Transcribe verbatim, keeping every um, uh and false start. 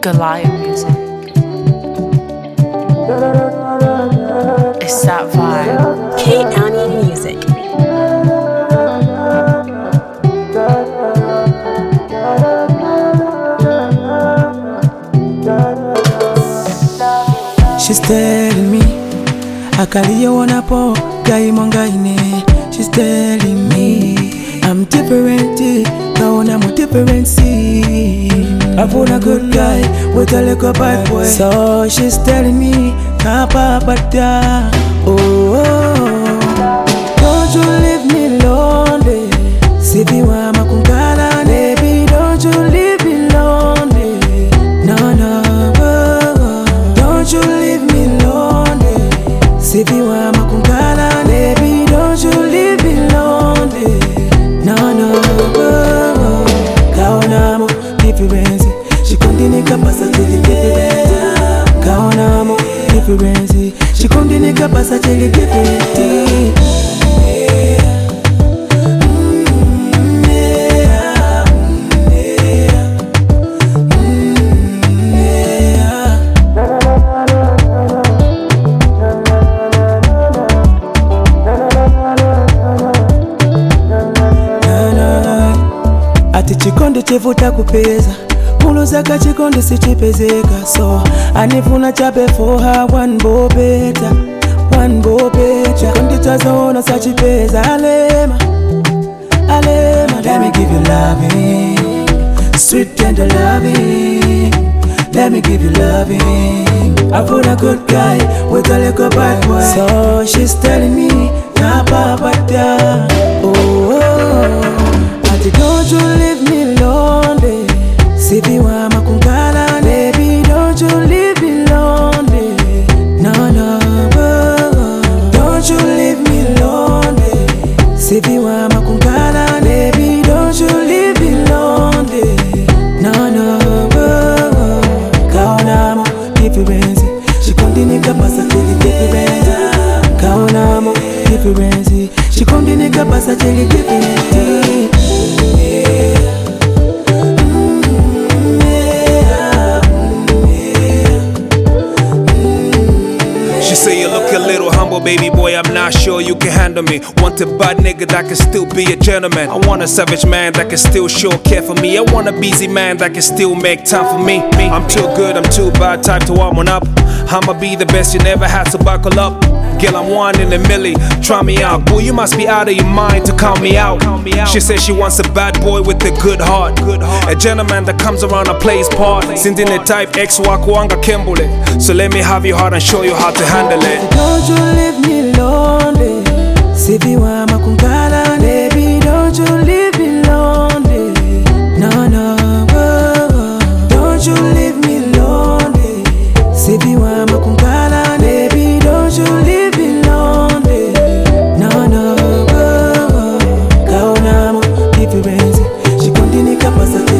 Goliath music. It's that vibe. K-Annie Music. She's telling me akaliyo wanapo gaimongine. She's telling me I'm different, kaona mo differency. I found a good guy with a little bad boy. So she's telling me kapa bada. Oh, oh, don't you leave me lonely. Sivi wa makungala, baby, don't you leave me lonely. No, no, oh, don't you leave me lonely. Sivi wa makungala, baby, don't you leave me lonely. No, no, oh, kaona mo difference. She continue kapasa chili different. Kaona mo difference. She continue kapasa chili different. Ati chikonde chevuta kupeza muluzaka chikonde sichipezeka. So anifuna chape for her one bo better, one bo better. Chikonde chazoona sachipeza alema, alema. Let me give you loving, sweet tender loving. Let me give you loving. I found a good guy with a little bad boy. So she's telling me napa bada. Oh, oh. Ati don't you leave me lonely. Sivi wa makungala, baby, don't you leave me lonely. No, no, oh, don't you leave me lonely. Sivi wa makungala, baby, don't you leave me lonely. No, no, oh, kaona mo difference. She continue kapasa chili different. Kaona mo difference. She continue kapasa chili different. She say you look a little humble, baby boy, I'm not sure you can handle me. Want a bad nigga that can still be a gentleman. I want a savage man that can still show care for me. I want a busy man that can still make time for me. I'm too good, I'm too bad, type to warm one up. I'ma be the best, you never had to buckle up. Girl, I'm one in a milli, try me out. Boy, you must be out of your mind to count me out. She says she wants a bad boy with a good heart. A gentleman that comes around and plays part. Sinding the type X wakuanga kembule. So let me have your heart and show you how to handle it. Don't you leave me lonely. Sivi wa makungala, baby, don't you leave me lonely. No, no, oh, don't you leave me lonely. Sivi wa makungala, baby, don't you leave me lonely. No, no, oh, kaona mo difference. She continue kapasa